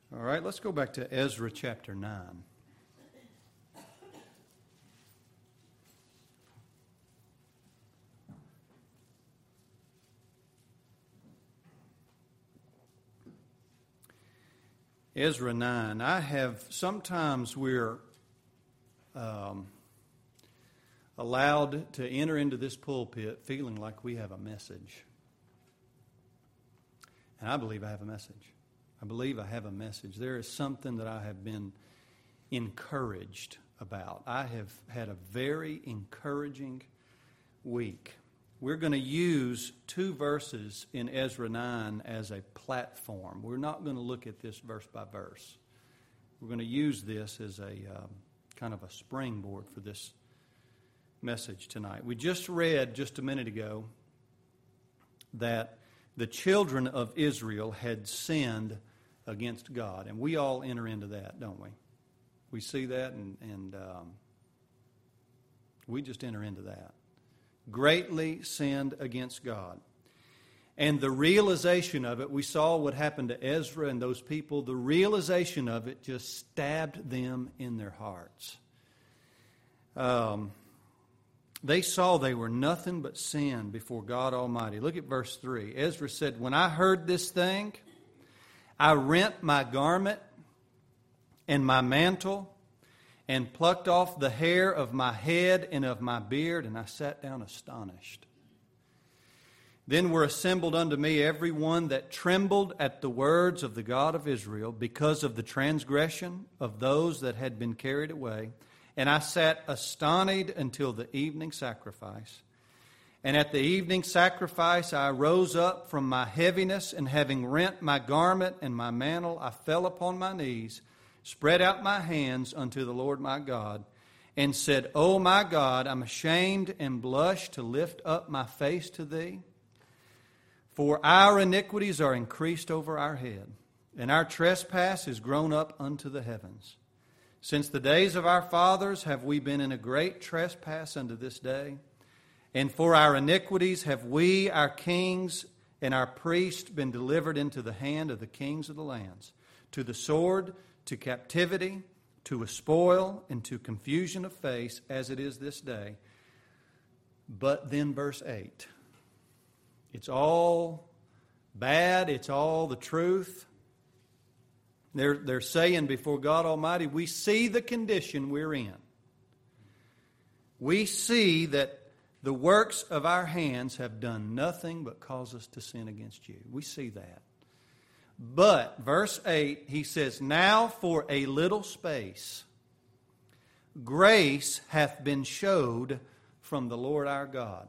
All right, let's go back to Ezra chapter 9. Ezra 9. Sometimes we're allowed to enter into this pulpit feeling like we have a message. And I believe I have a message. I believe I have a message. There is something that I have been encouraged about. I have had a very encouraging week. We're going to use 2 verses in Ezra 9 as a platform. We're not going to look at this verse by verse. We're going to use this as a kind of a springboard for this message tonight. We just read just a minute ago that the children of Israel had sinned against God. And we all enter into that, don't we? We see that and we just enter into that. Greatly sinned against God. And the realization of it, we saw what happened to Ezra and those people. The realization of it just stabbed them in their hearts. They saw they were nothing but sin before God Almighty. Look at verse 3. Ezra said, "When I heard this thing, I rent my garment and my mantle and plucked off the hair of my head and of my beard, and I sat down astonished. Then were assembled unto me every one that trembled at the words of the God of Israel because of the transgression of those that had been carried away. And I sat astonished until the evening sacrifice. And at the evening sacrifice I rose up from my heaviness, and having rent my garment and my mantle, I fell upon my knees, spread out my hands unto the Lord my God, and said, O my God, I'm ashamed and blush to lift up my face to thee. For our iniquities are increased over our head, and our trespass is grown up unto the heavens. Since the days of our fathers have we been in a great trespass unto this day. And for our iniquities have we, our kings, and our priests been delivered into the hand of the kings of the lands, to the sword, to captivity, to a spoil, and to confusion of face, as it is this day." But then verse 8. It's all bad. It's all the truth. They're saying before God Almighty, we see the condition we're in. We see that the works of our hands have done nothing but cause us to sin against you. We see that. But, verse 8, he says, "Now for a little space, grace hath been showed from the Lord our God."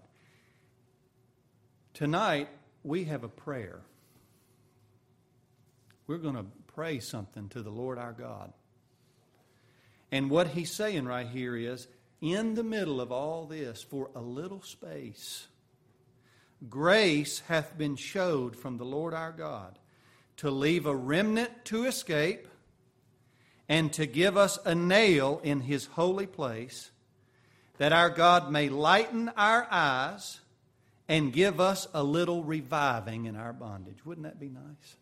Tonight, we have a prayer. We're going to pray something to the Lord our God. And what he's saying right here is, in the middle of all this, for a little space, grace hath been showed from the Lord our God, to leave a remnant to escape, and to give us a nail in his holy place, that our God may lighten our eyes and give us a little reviving in our bondage. Wouldn't that be nice?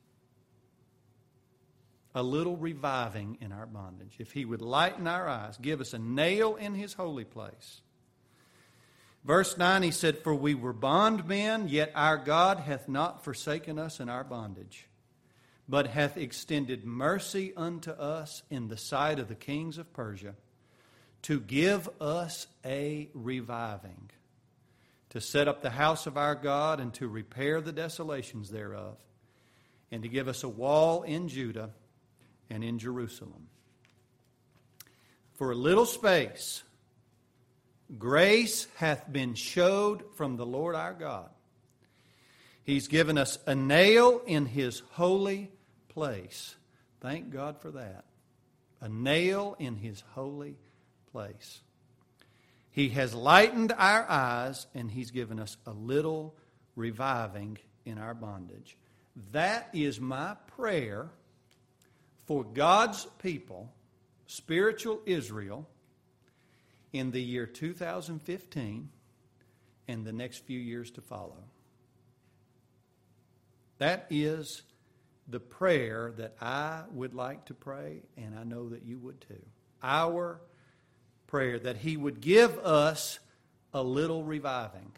A little reviving in our bondage. If he would lighten our eyes, give us a nail in his holy place. Verse 9, he said, "For we were bondmen, yet our God hath not forsaken us in our bondage, but hath extended mercy unto us in the sight of the kings of Persia, to give us a reviving, to set up the house of our God, and to repair the desolations thereof, and to give us a wall in Judah and in Jerusalem." For a little space, grace hath been showed from the Lord our God. He's given us a nail in his holy place. Thank God for that. A nail in his holy place. He has lightened our eyes, and he's given us a little reviving in our bondage. That is my prayer for God's people, spiritual Israel, in the year 2015 and the next few years to follow. That is the prayer that I would like to pray, and I know that you would too. Our prayer, that He would give us a little reviving.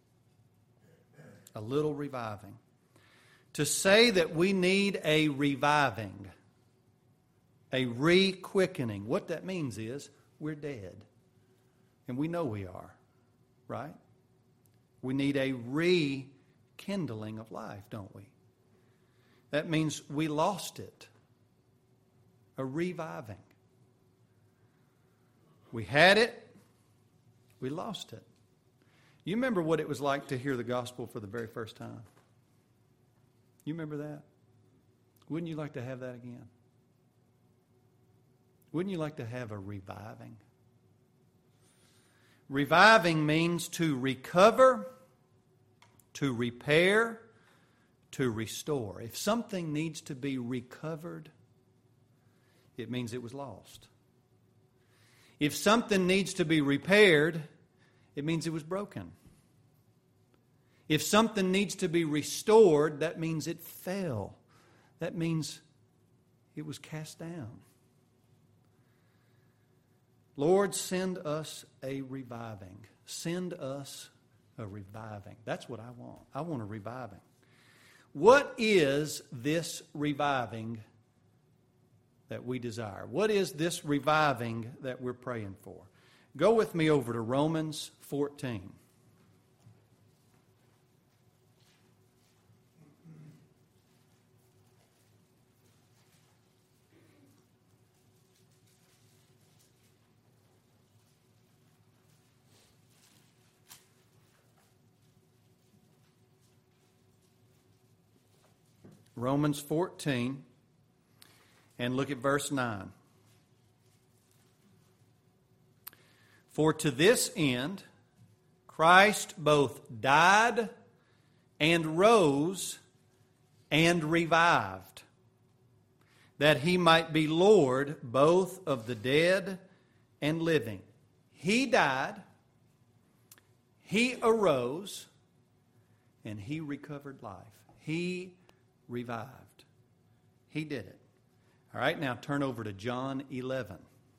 A little reviving. To say that we need a reviving, a re-quickening, what that means is we're dead. And we know we are, right? We need a rekindling of life, don't we? That means we lost it. A reviving. We had it, we lost it. You remember what it was like to hear the gospel for the very first time? You remember that? Wouldn't you like to have that again? Wouldn't you like to have a reviving? Reviving means to recover, to repair, to restore. If something needs to be recovered, it means it was lost. If something needs to be repaired, it means it was broken. If something needs to be restored, that means it fell. That means it was cast down. Lord, send us a reviving. Send us a reviving. That's what I want. I want a reviving. What is this reviving that we desire? What is this reviving that we're praying for? Go with me over to Romans 14. Romans 14, and look at verse 9. For to this end Christ both died and rose and revived, that He might be Lord both of the dead and living. He died, He arose, and He recovered life. He revived. He did it. All right, now turn over to John 11.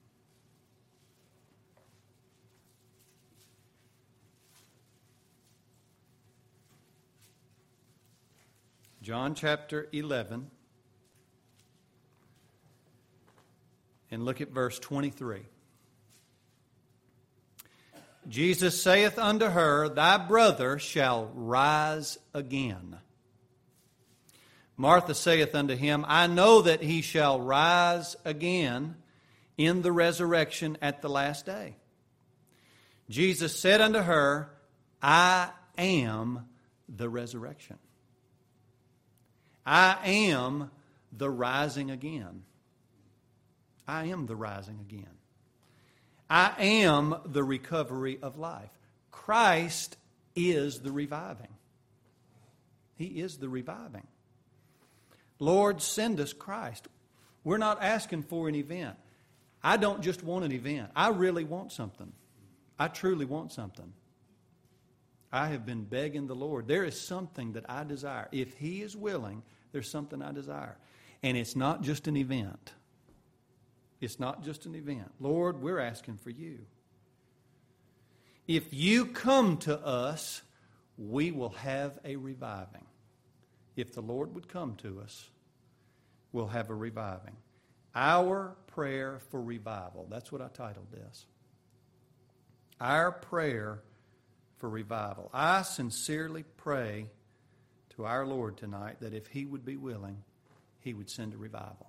John chapter 11. And look at verse 23. Jesus saith unto her, Thy brother shall rise again. Martha saith unto him, I know that he shall rise again in the resurrection at the last day. Jesus said unto her, I am the resurrection. I am the rising again. I am the rising again. I am the recovery of life. Christ is the reviving. He is the reviving. Lord, send us Christ. We're not asking for an event. I don't just want an event. I really want something. I truly want something. I have been begging the Lord. There is something that I desire. If He is willing, there's something I desire. And it's not just an event. It's not just an event. Lord, we're asking for You. If You come to us, we will have a reviving. If the Lord would come to us, we'll have a reviving. Our prayer for revival. That's what I titled this. Our prayer for revival. I sincerely pray to our Lord tonight that if He would be willing, He would send a revival.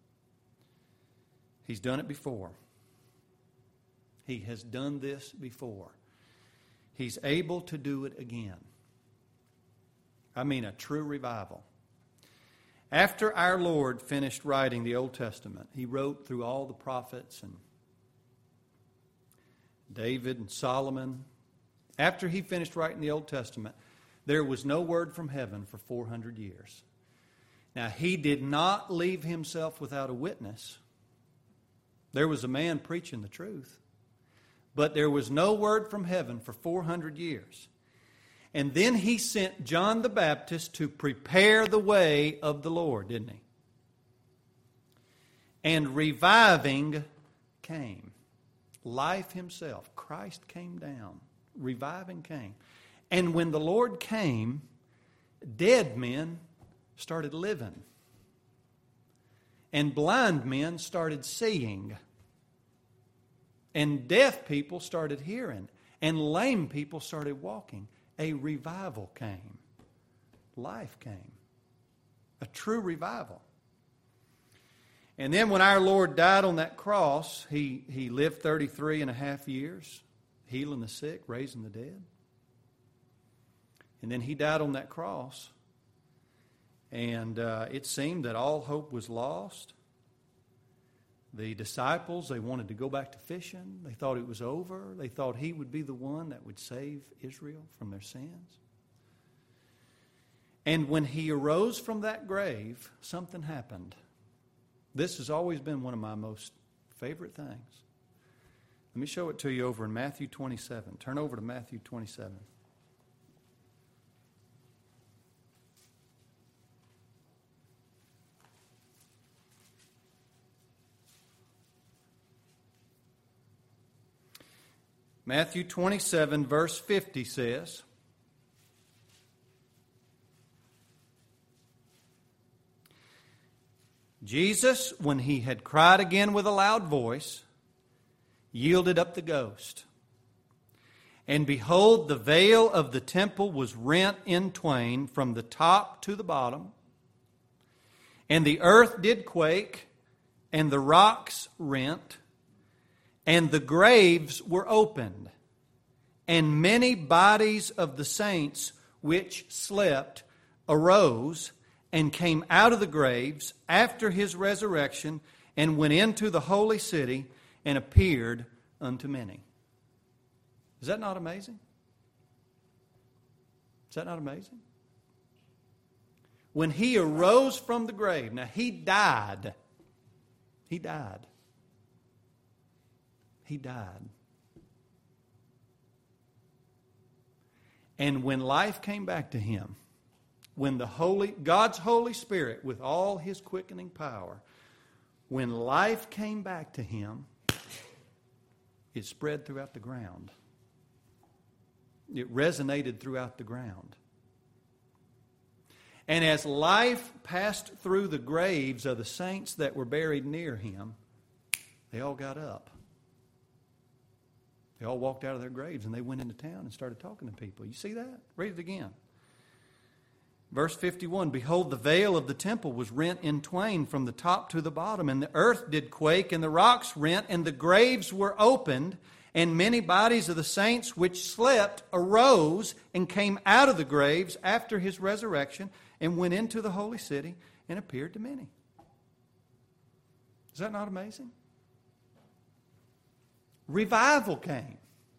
He's done it before. He has done this before. He's able to do it again. I mean, a true revival. After our Lord finished writing the Old Testament, He wrote through all the prophets and David and Solomon. After He finished writing the Old Testament, there was no word from heaven for 400 years. Now, He did not leave Himself without a witness. There was a man preaching the truth. But there was no word from heaven for 400 years. And then He sent John the Baptist to prepare the way of the Lord, didn't He? and reviving came. Life himself, Christ came down. Reviving came. And when the Lord came, dead men started living. And blind men started seeing. And deaf people started hearing. And lame people started walking. A revival came. Life came. A true revival. And then when our Lord died on that cross, He lived 33 and a half years, healing the sick, raising the dead. And then He died on that cross. And it seemed that all hope was lost. The disciples, they wanted to go back to fishing. They thought it was over. They thought He would be the one that would save Israel from their sins. And when He arose from that grave, something happened. This has always been one of my most favorite things. Let me show it to you over in Matthew 27. Turn over to Matthew 27. Matthew 27, verse 50 says, Jesus, when He had cried again with a loud voice, yielded up the ghost. And behold, the veil of the temple was rent in twain from the top to the bottom. And the earth did quake, and the rocks rent, and the graves were opened, and many bodies of the saints which slept arose and came out of the graves after His resurrection, and went into the holy city and appeared unto many. Is that not amazing? Is that not amazing? When He arose from the grave, now He died. He died. He died. And when life came back to Him, when God's Holy Spirit, with all His quickening power, when life came back to Him, it spread throughout the ground. It resonated throughout the ground. And as life passed through the graves of the saints that were buried near Him, they all got up. They all walked out of their graves and they went into town and started talking to people. You see that? Read it again. Verse 51, behold, the veil of the temple was rent in twain from the top to the bottom, and the earth did quake, and the rocks rent, and the graves were opened, and many bodies of the saints which slept arose and came out of the graves after His resurrection, and went into the holy city and appeared to many. Is that not amazing? Revival came.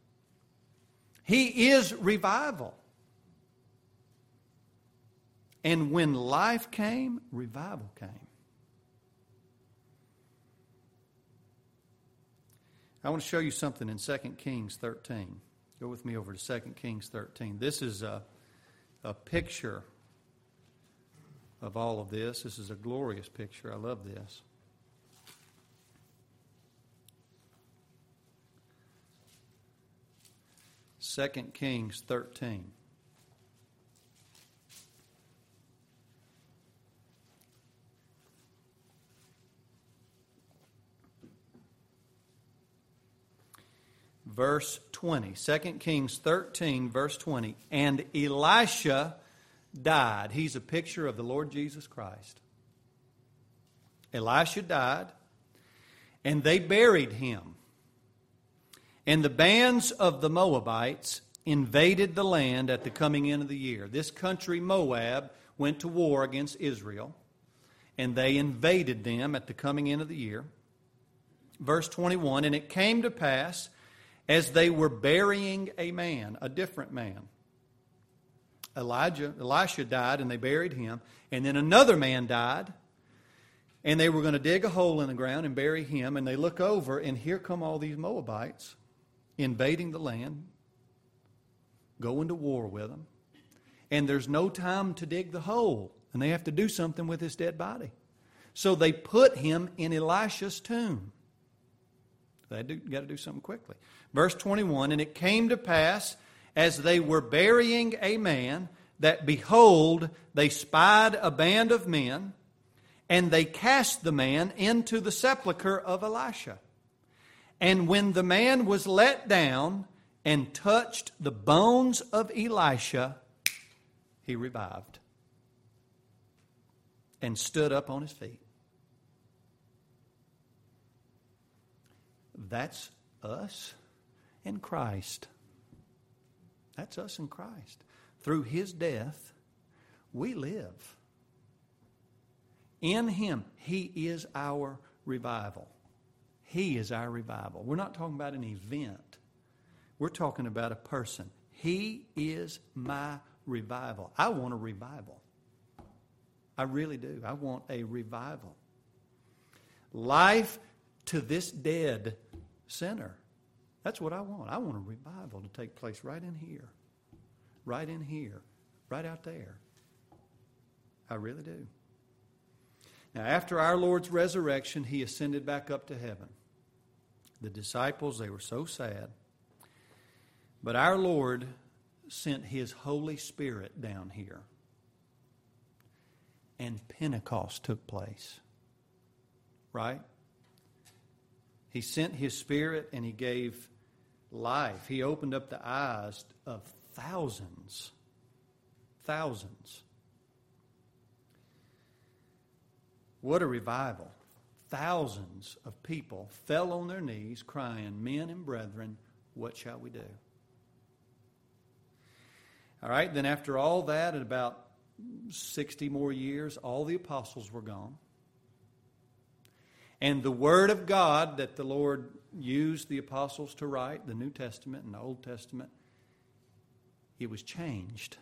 He is revival. And when life came, revival came. I want to show you something in 2 Kings 13. Go with me over to 2 Kings 13. This is a picture of all of this. This is a glorious picture. I love this. Second Kings 13. Verse 20. 2 Kings 13, verse 20. And Elisha died. He's a picture of the Lord Jesus Christ. Elisha died, and they buried him. And the bands of the Moabites invaded the land at the coming in of the year. This country, Moab, went to war against Israel, and they invaded them at the coming in of the year. Verse 21, and it came to pass, as they were burying a man, a different man. Elisha died, and they buried him. And then another man died, and they were going to dig a hole in the ground and bury him. And they look over, and here come all these Moabites invading the land, going to war with them. And there's no time to dig the hole, and they have to do something with this dead body. So they put him in Elisha's tomb. They got to do something quickly. Verse 21, and it came to pass, as they were burying a man, that behold, they spied a band of men, and they cast the man into the sepulchre of Elisha. And when the man was let down and touched the bones of Elisha, he revived and stood up on his feet. That's us in Christ. That's us in Christ. Through his death, we live. In him, he is our revival. He is our revival. We're not talking about an event. We're talking about a person. He is my revival. I want a revival. I really do. I want a revival. Life to this dead sinner. That's what I want. I want a revival to take place right in here. Right in here. Right out there. I really do. Now, after our Lord's resurrection, he ascended back up to heaven. The disciples, they were so sad. But our Lord sent his Holy Spirit down here. And Pentecost took place. Right? He sent his Spirit and he gave life. He opened up the eyes of thousands. Thousands. What a revival. Thousands of people fell on their knees crying, men and brethren, what shall we do? All right, then after all that, in about 60 more years, all the apostles were gone. And the Word of God that the Lord used the apostles to write, the New Testament and the Old Testament, it was changed.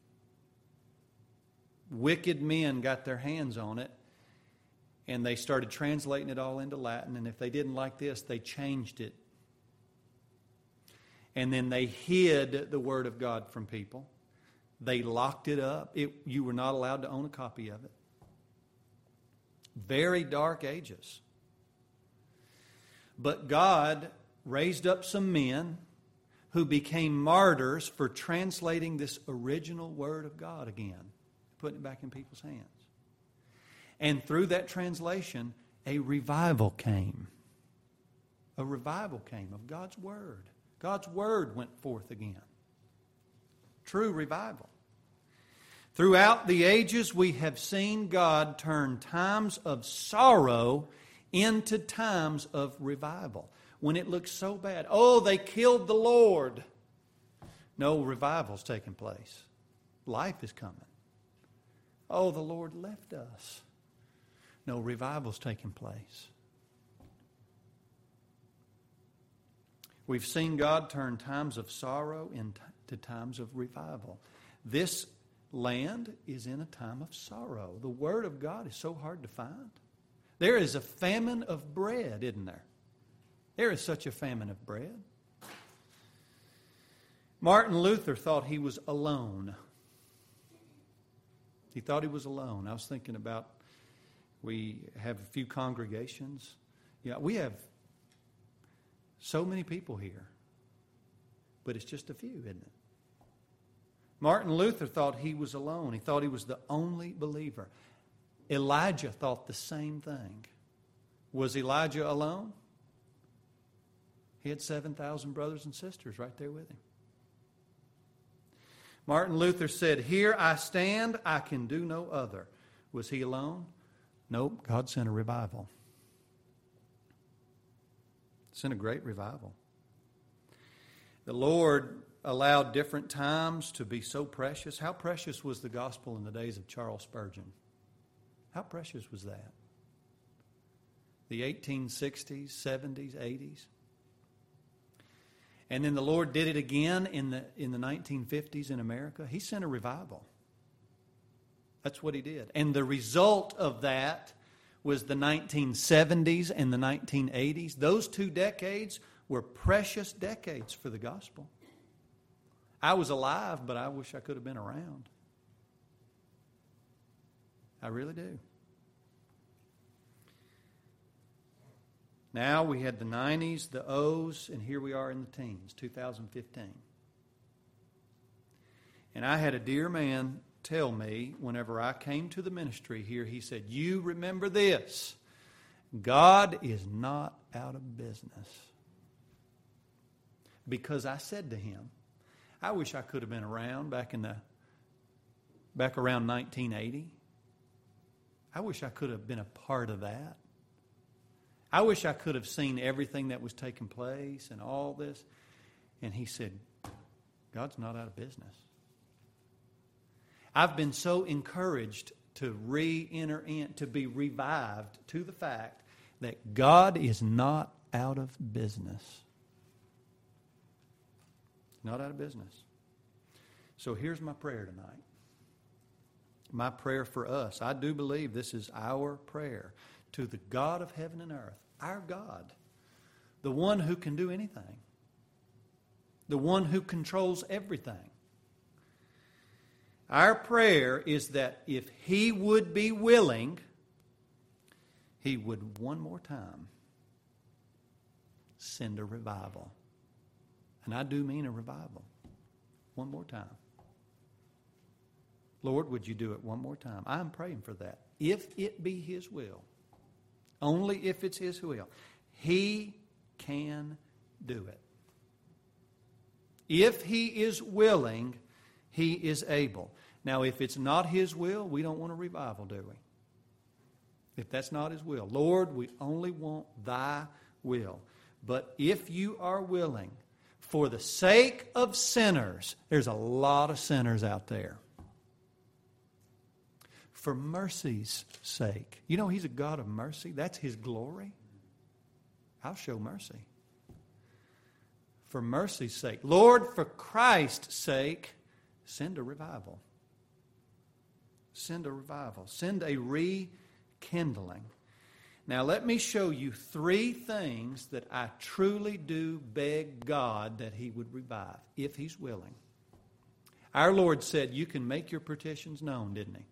Wicked men got their hands on it, and they started translating it all into Latin, and if they didn't like this, they changed it. And then they hid the Word of God from people. They locked it up. You were not allowed to own a copy of it. Very dark ages. But God raised up some men who became martyrs for translating this original Word of God again, putting it back in people's hands. And through that translation, a revival came. A revival came of God's Word. God's Word went forth again. True revival. Throughout the ages, we have seen God turn times of sorrow into times of revival. When it looks so bad, oh, they killed the Lord. No, revival's taking place. Life is coming. Oh, the Lord left us. No, revival's taking place. We've seen God turn times of sorrow into times of revival. This land is in a time of sorrow. The Word of God is so hard to find. There is a famine of bread, isn't there? There is such a famine of bread. Martin Luther thought he was alone. He thought he was alone. I was thinking about, we have a few congregations. Yeah, we have so many people here. But it's just a few, isn't it? Martin Luther thought he was alone. He thought he was the only believer. Elijah thought the same thing. Was Elijah alone? He had 7,000 brothers and sisters right there with him. Martin Luther said, "Here I stand, I can do no other." Was he alone? Nope, God sent a revival. Sent a great revival. The Lord allowed different times to be so precious. How precious was the gospel in the days of Charles Spurgeon? How precious was that? The 1860s, 70s, 80s. And then the Lord did it again in the 1950s in America. He sent a revival. That's what he did. And the result of that was the 1970s and the 1980s. Those 2 decades were precious decades for the gospel. I was alive, but I wish I could have been around. I really do. Now we had the 90s, the O's, and here we are in the teens, 2015. And I had a dear man tell me whenever I came to the ministry here, he said, you remember this, God is not out of business. Because I said to him, I wish I could have been around back around 1980. I wish I could have been a part of that. I wish I could have seen everything that was taking place and all this. And he said, God's not out of business. I've been so encouraged to re-enter in, to be revived to the fact that God is not out of business. Not out of business. So here's my prayer tonight. My prayer for us. I do believe this is our prayer to the God of heaven and earth, our God, the one who can do anything, the one who controls everything. Our prayer is that if He would be willing, He would one more time send a revival. And I do mean a revival. One more time. Lord, would you do it one more time? I'm praying for that. If it be His will. Only if it's His will. He can do it. If He is willing, He is able. Now, if it's not His will, we don't want a revival, do we? If that's not His will. Lord, we only want Thy will. But if you are willing, for the sake of sinners, there's a lot of sinners out there. For mercy's sake. You know, He's a God of mercy. That's His glory. I'll show mercy. For mercy's sake. Lord, for Christ's sake, send a revival. Send a revival. Send a rekindling. Now let me show you 3 things that I truly do beg God that He would revive, if He's willing. Our Lord said, you can make your petitions known, didn't He?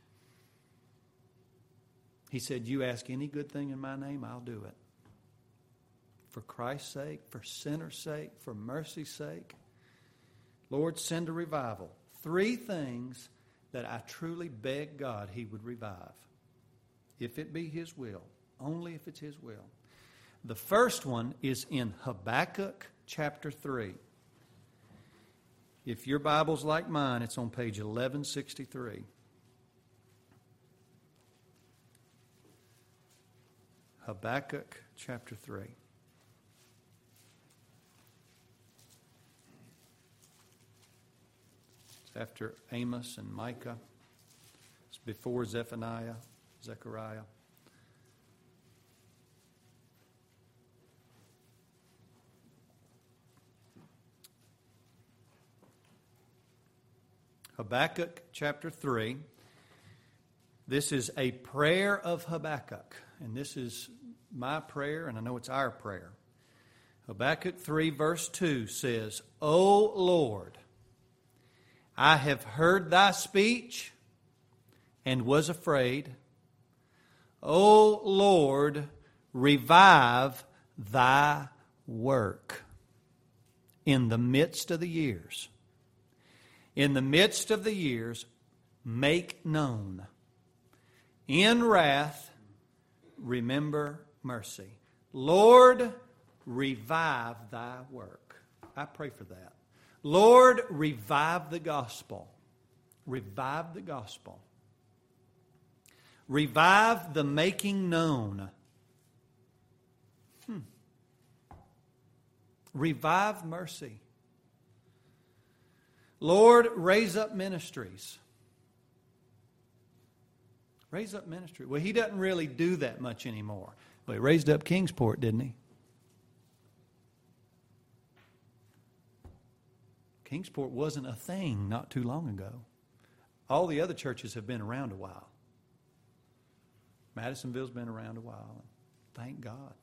He said, you ask any good thing in my name, I'll do it. For Christ's sake, for sinners' sake, for mercy's sake. Lord, send a revival. 3 things that I truly beg God He would revive. If it be His will. Only if it's His will. The first one is in Habakkuk chapter 3. If your Bible's like mine, it's on page 1163. Habakkuk chapter 3. It's after Amos and Micah. It's before Zephaniah, Zechariah. Habakkuk chapter 3. This is a prayer of Habakkuk. And this is my prayer, and I know it's our prayer. Habakkuk 3 verse 2 says, O Lord, I have heard thy speech and was afraid. O Lord, revive thy work in the midst of the years. In the midst of the years, make known. In wrath, remember mercy. Lord, revive thy work. I pray for that. Lord, revive the gospel. Revive the gospel. Revive the making known. Revive mercy. Lord, raise up ministries. Raise up ministry. Well, He doesn't really do that much anymore. Well, He raised up Kingsport, didn't He? Kingsport wasn't a thing not too long ago. All the other churches have been around a while. Madisonville's been around a while. Thank God.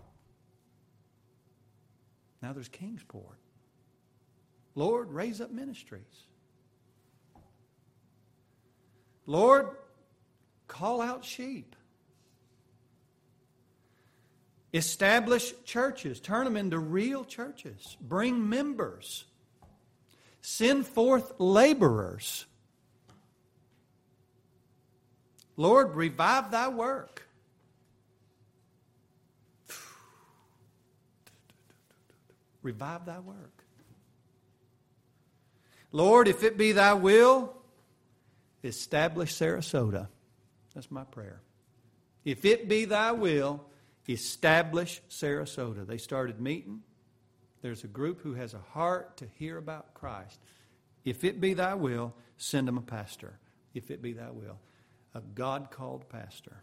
Now there's Kingsport. Lord, raise up ministries. Lord, call out sheep. Establish churches. Turn them into real churches. Bring members. Send forth laborers. Lord, revive thy work. Revive thy work. Lord, if it be thy will, establish Sarasota. That's my prayer. If it be thy will, establish Sarasota. They started meeting. There's a group who has a heart to hear about Christ. If it be thy will, send them a pastor. If it be thy will. A God-called pastor.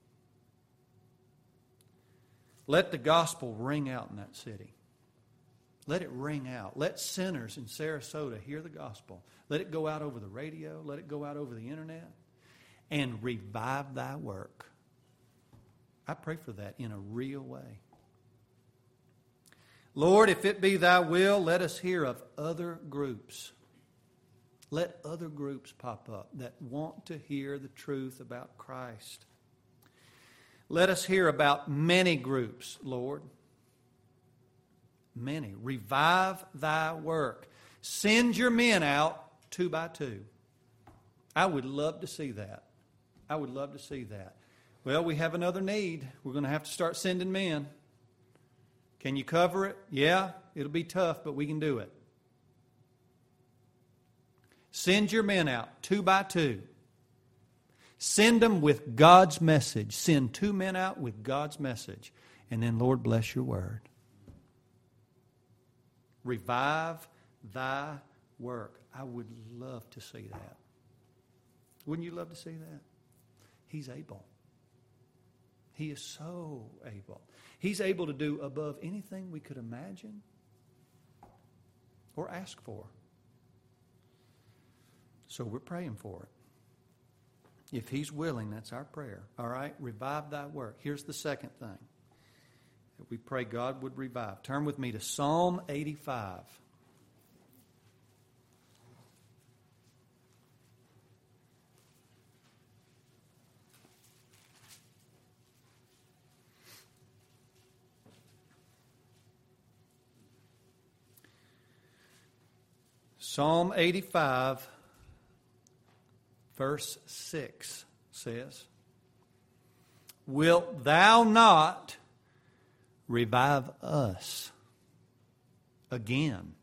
Let the gospel ring out in that city. Let it ring out. Let sinners in Sarasota hear the gospel. Let it go out over the radio. Let it go out over the internet. And revive thy work. I pray for that in a real way. Lord, if it be thy will, let us hear of other groups. Let other groups pop up that want to hear the truth about Christ. Let us hear about many groups, Lord. Many. Revive thy work. Send your men out 2 by 2. I would love to see that. I would love to see that. Well, we have another need. We're going to have to start sending men. Can you cover it? Yeah, it'll be tough, but we can do it. Send your men out 2 by 2. Send them with God's message. Send 2 men out with God's message. And then, Lord, bless your word. Revive thy work. I would love to see that. Wouldn't you love to see that? He's able. He is so able. He's able to do above anything we could imagine or ask for. So we're praying for it. If He's willing, that's our prayer. All right? Revive thy work. Here's the second thing that we pray God would revive. Turn with me to Psalm 85. Psalm 85, verse 6 says, Wilt thou not revive us again,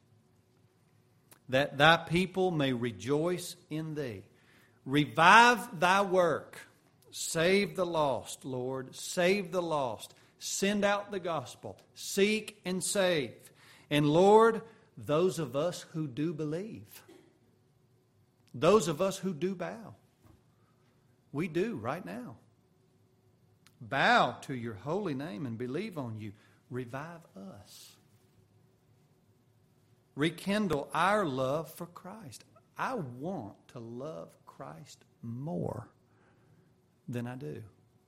that thy people may rejoice in thee? Revive thy work. Save the lost, Lord. Save the lost. Send out the gospel. Seek and save. And Lord, those of us who do believe, those of us who do bow, we do right now. Bow to your holy name and believe on you. Revive us. Rekindle our love for Christ. I want to love Christ more than I do.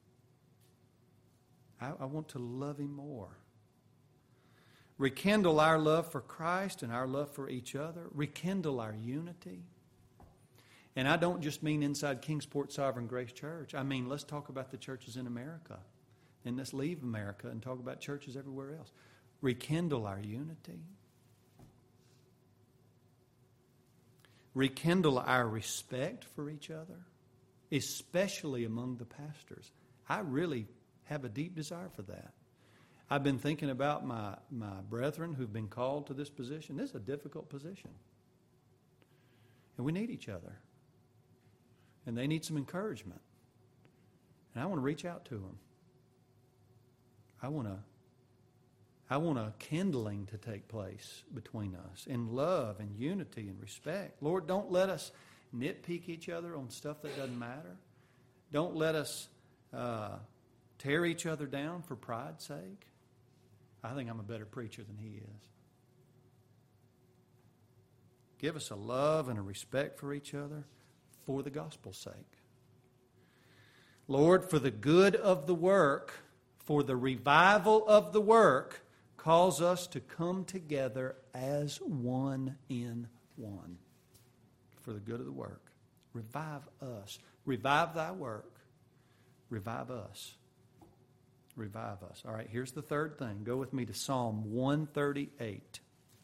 I want to love Him more. Rekindle our love for Christ and our love for each other. Rekindle our unity. And I don't just mean inside Kingsport Sovereign Grace Church. I mean, let's talk about the churches in America. And let's leave America and talk about churches everywhere else. Rekindle our unity. Rekindle our respect for each other, especially among the pastors. I really have a deep desire for that. I've been thinking about my brethren who've been called to this position. This is a difficult position. And we need each other. And they need some encouragement. And I want to reach out to them. I want a kindling to take place between us in love and unity and respect. Lord, don't let us nitpick each other on stuff that doesn't matter. Don't let us tear each other down for pride's sake. I think I'm a better preacher than he is. Give us a love and a respect for each other for the gospel's sake. Lord, for the good of the work, for the revival of the work, calls us to come together as one in one. For the good of the work. Revive us. Revive thy work. Revive us. Revive us. All right, here's the third thing. Go with me to Psalm 138.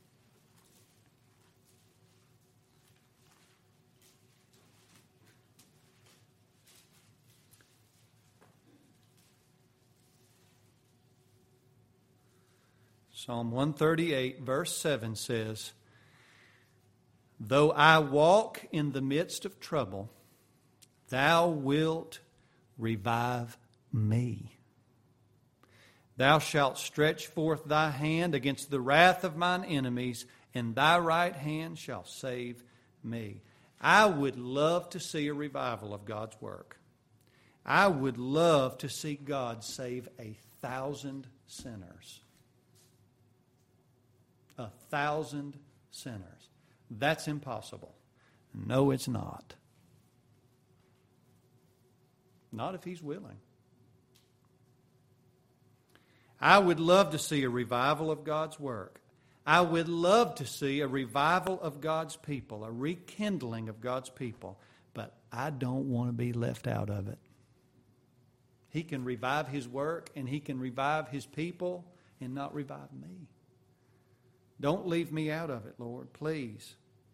Psalm 138, verse 7 says, "Though I walk in the midst of trouble, thou wilt revive me. Thou shalt stretch forth thy hand against the wrath of mine enemies, and thy right hand shall save me." I would love to see a revival of God's work. I would love to see God save 1,000 sinners. 1,000 sinners. That's impossible. No, it's not. Not if He's willing. I would love to see a revival of God's work. I would love to see a revival of God's people, a rekindling of God's people, but I don't want to be left out of it. He can revive His work and He can revive His people and not revive me. Don't leave me out of it, Lord, please.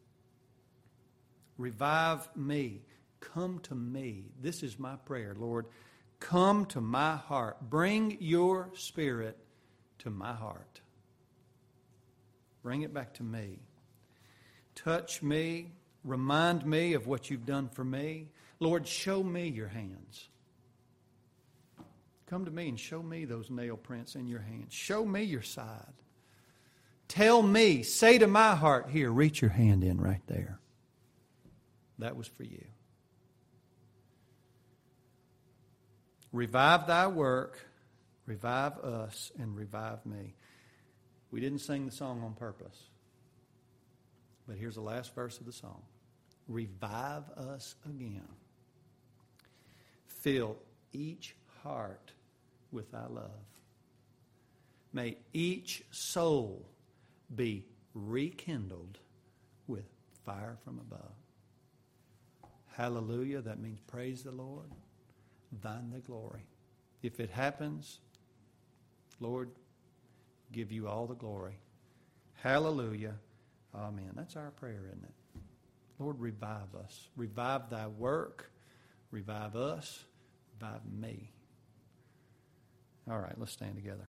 Revive me. Come to me. This is my prayer, Lord. Come to my heart. Bring your Spirit to my heart. Bring it back to me. Touch me. Remind me of what you've done for me. Lord, show me your hands. Come to me and show me those nail prints in your hands. Show me your side. Tell me, say to my heart, here, reach your hand in right there. That was for you. Revive thy work, revive us, and revive me. We didn't sing the song on purpose. But here's the last verse of the song. Revive us again. Fill each heart with thy love. May each soul be rekindled with fire from above. Hallelujah. That means praise the Lord. Thine the glory. If it happens, Lord, give you all the glory. Hallelujah. Amen. That's our prayer, isn't it? Lord, revive us. Revive thy work. Revive us. Revive me. All right, let's stand together.